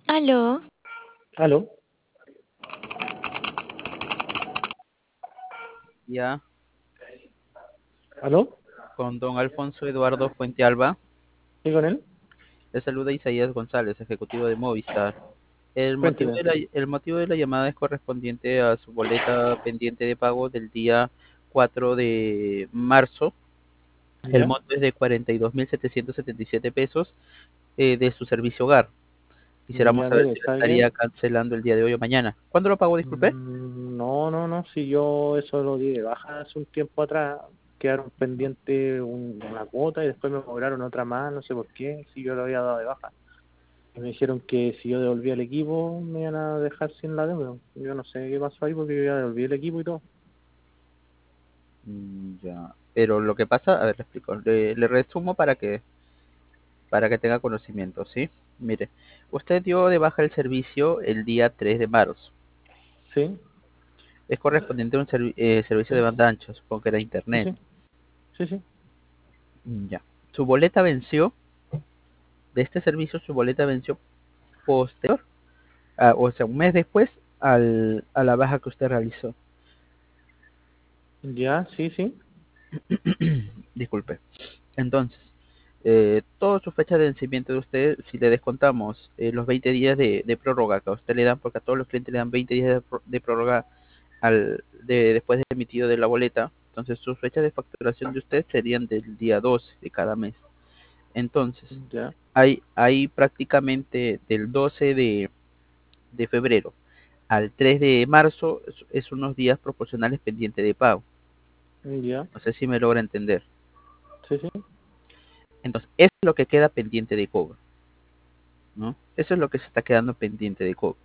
Aló, ¿Aló? Ya, ¿Aló? con don Alfonso Eduardo Fuente Alba, ¿Sí con él? le saluda Isaías González, ejecutivo de Movistar. Cuénteme. El motivo de la llamada es correspondiente a su boleta pendiente de pago del día 4 de marzo. El ¿Ya? monto es de 42.777 pesos de su servicio hogar. Quisiéramos Ya, saber mire, si lo ¿sabe qué? estaría cancelando el día de hoy o mañana. ¿Cuándo lo pagó, disculpe? No, no, no, si yo eso lo di de baja hace un tiempo atrás, quedaron pendiente una cuota y después me cobraron otra más, no sé por qué, si yo lo había dado de baja. Y me dijeron que si yo devolvía el equipo me iban a dejar sin la deuda. Yo no sé qué pasó ahí porque yo ya devolví el equipo y todo. Ya. Pero lo que pasa, a ver, le explico. Le resumo para que tenga conocimiento, ¿sí? Mire, usted dio de baja el servicio el día 3 de marzo. Sí, Es correspondiente a un servicio de sí, banda ancha, supongo que era sí, internet. sí, sí, sí. Ya. Su boleta venció, de este servicio su boleta venció posterior, o sea, un mes después a la baja que usted realizó. Ya, sí, sí. Disculpe. Entonces, toda su fecha de vencimiento de usted, si le descontamos los 20 días de prórroga que a usted le dan, porque a todos los clientes le dan 20 días de prórroga después de emitido de la boleta, entonces sus fechas de facturación de usted serían del día 12 de cada mes. Entonces, Ya, hay prácticamente del 12 de febrero al 3 de marzo es unos días proporcionales pendientes de pago. ya, No sé si me logra entender. sí, sí. Entonces, eso es lo que queda pendiente de cobro, ¿no? Eso es lo que se está quedando pendiente de cobro.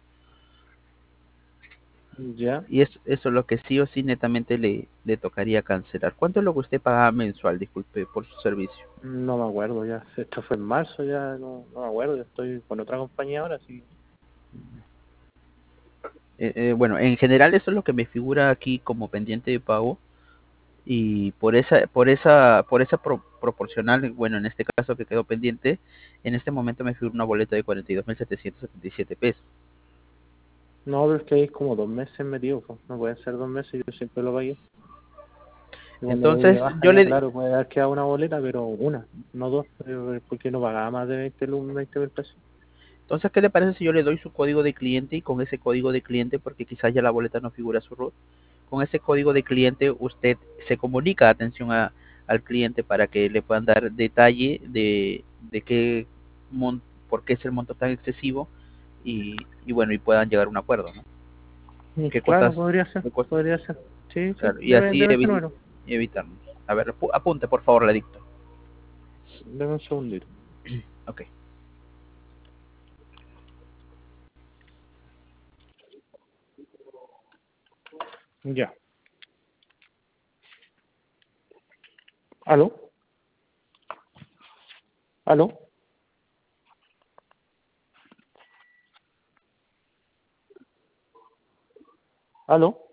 Ya. Y eso es lo que sí o sí netamente le tocaría cancelar. ¿Cuánto es lo que usted paga mensual, disculpe, por su servicio? No me acuerdo ya. Esto fue en marzo ya, no me acuerdo. Yo estoy con otra compañía ahora, sí. Bueno, en general eso es lo que me figura aquí como pendiente de pago y por esa proporcional, bueno, en este caso que quedó pendiente, en este momento me figura una boleta de 42.777 pesos. No, pero es que hay como 2 meses metido, pues. No pueden ser 2 meses, yo siempre lo pagué. Y cuando lo di de Entonces, baja yo ya, le, claro, puede haber quedado una boleta, pero una, no dos, porque no pagaba más de 20 mil pesos. entonces, ¿qué le parece si yo le doy su código de cliente y con ese código de cliente, porque quizás ya la boleta no figura su RUT, con ese código de cliente usted se comunica, atención al cliente para que le puedan dar detalle de qué por qué es el monto tan excesivo y bueno, y puedan llegar a un acuerdo, ¿no? ¿Qué Claro, cosas, podría ser, qué cosas? podría ser. Sí, sí, Claro, y debe, así debe ese número. evitarnos. A ver, apunte, por favor, le dicto. Deme un segundito. Ok. Ya. ¿Aló? ¿Aló? ¿Aló?